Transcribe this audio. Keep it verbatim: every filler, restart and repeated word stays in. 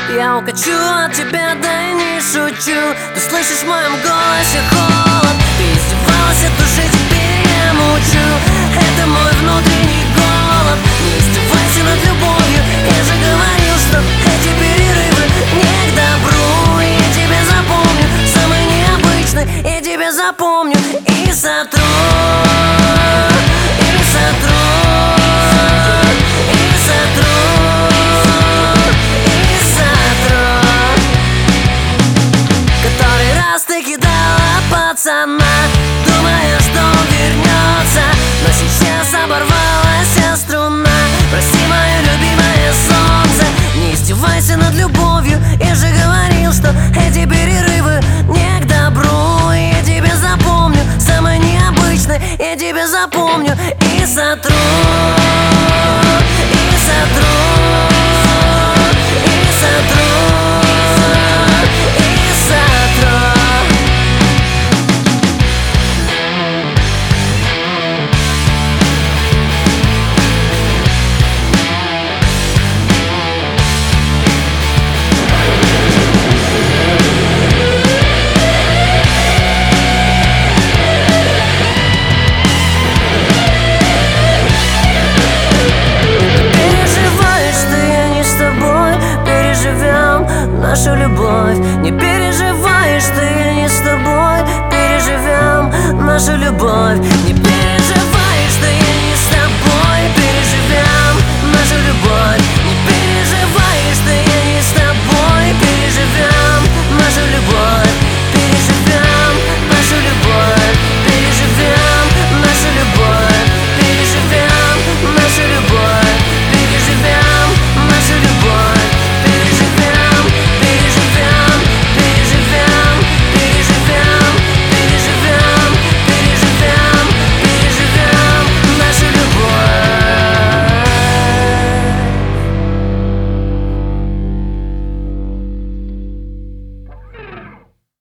Я укачу от тебя, да и не шучу. Ты слышишь в моем голосе холод. Ты издевалась от души, теперь я мучу. Это мой внутренний голод. Не издевайся над любовью. Я же говорил, что эти перерывы не к добру. Я тебя запомню, самый необычный. Я тебя запомню и сотру. И сотру. И сотру. И сотру. Который раз ты кидала пацана, думая, что он вернется, но сейчас оборвалась струна. Прости, мое любимое солнце. Не издевайся над любовью. Я же говорил, что эти перерывы не к добру. Я тебя запомню, самый необычный. Я тебя запомню и сотру. И сотру. И сотру. И сотру. Нашу любовь. Не переживай, что я не с тобой. Переживем нашу любовь. Не переживай, что я не с тобой. Переживем нашу любовь.